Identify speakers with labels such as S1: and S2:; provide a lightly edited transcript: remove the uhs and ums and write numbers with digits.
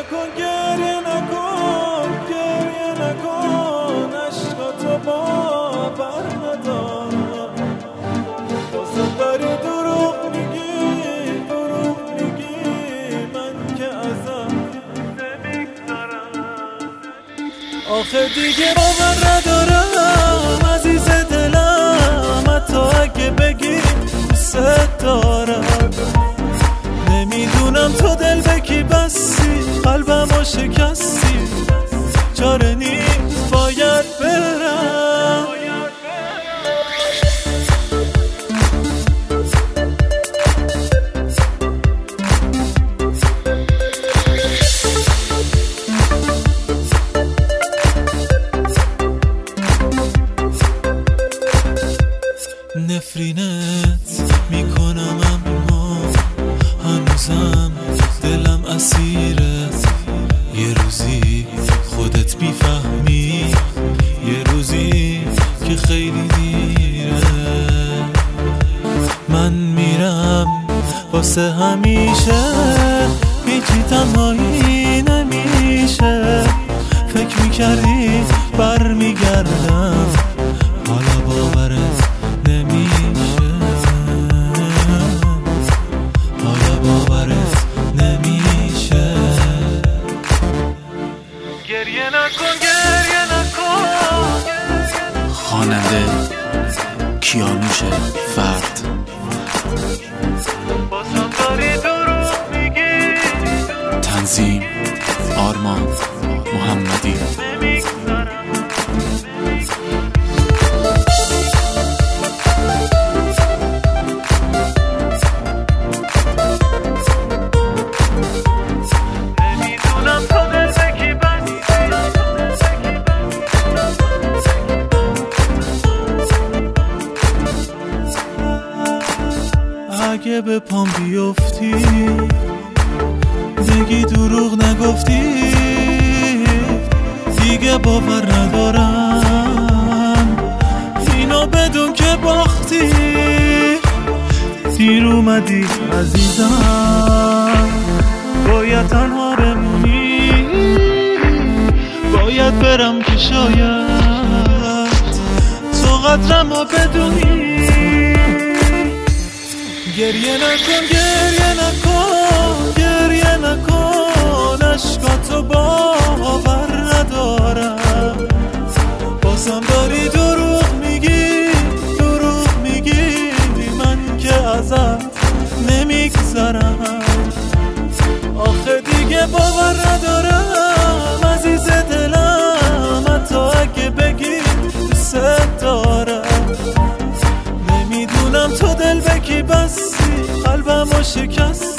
S1: نکن گریه نکن گریه نکن عشقاتو باور ندارم بازم داری دروغ میگی من که ازم نمیگذرم آخه دیگه باور ندارم عزیز دلم حتی اگه بگی دوست دارم نمیدونم تو دل به کی بستی قلبمو شکستی چاره نیست باید برم نفرینت میکنم اما هنوزم دلم اسیرت یه روزی خودت میفهمی یه روزی که خیلی دیره من میرم واسه همیشه هیچی تنهایی نمیشه فکر میکردی برمیگردم حالا باورت نمیشه حالا باورت نمیشه گریه نکن گریه نکن
S2: خواننده کیانوش فرد
S1: بازم داری دروغ میگی
S2: تنظیم آرمان محمدی
S1: اگه به پام بیفتی بگی دروغ نگفتی دیگه باور ندارم اینو بدون که باختی دیر اومدی عزیزم باید تنها بمونی باید برم که شاید تو قدرمو بدونی گریه نکن گریه نکن گریه نکن عشقاتو باور ندارم بازم داری دروغ میگی من که ازت نمیگذرم آخه دیگه باور ندارم عزیز دلم حتی اگه بگی دوست دارم نمیدونم تو دل به کی بستی قلبمو شکستی